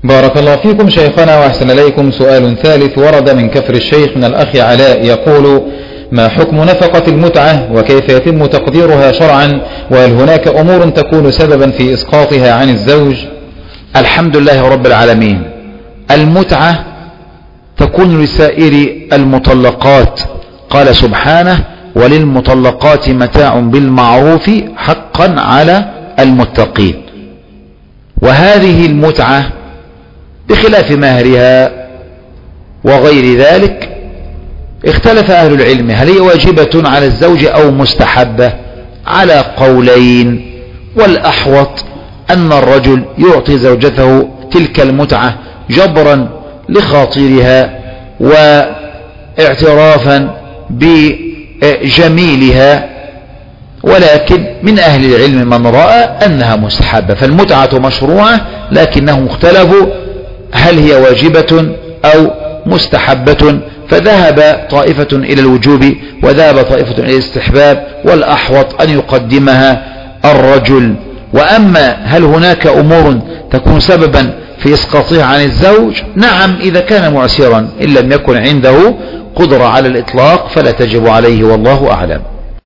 بارك الله فيكم شيخنا وأحسن إليكم. سؤال ثالث ورد من كفر الشيخ من الأخ علاء يقول: ما حكم نفقة المتعة وكيف يتم تقديرها شرعا، وهل هناك أمور تكون سببا في إسقاطها عن الزوج؟ الحمد لله رب العالمين. المتعة تكون لسائر المطلقات، قال سبحانه: وللمطلقات متاع بالمعروف حقا على المتقين. وهذه المتعة بخلاف مهرها وغير ذلك اختلف أهل العلم هل هي واجبة على الزوج أو مستحبة، على قولين، والأحوط أن الرجل يعطي زوجته تلك المتعة جبرا لخاطرها واعترافا بجميلها، ولكن من أهل العلم من رأى أنها مستحبة. فالمتعة مشروعة لكنهم اختلفوا هل هي واجبة أو مستحبة، فذهب طائفة إلى الوجوب وذهب طائفة إلى الاستحباب، والأحوط أن يقدمها الرجل. وأما هل هناك أمور تكون سببا في إسقاطها عن الزوج؟ نعم، إذا كان معسرا إن لم يكن عنده قدرة على الإطلاق فلا تجب عليه، والله أعلم.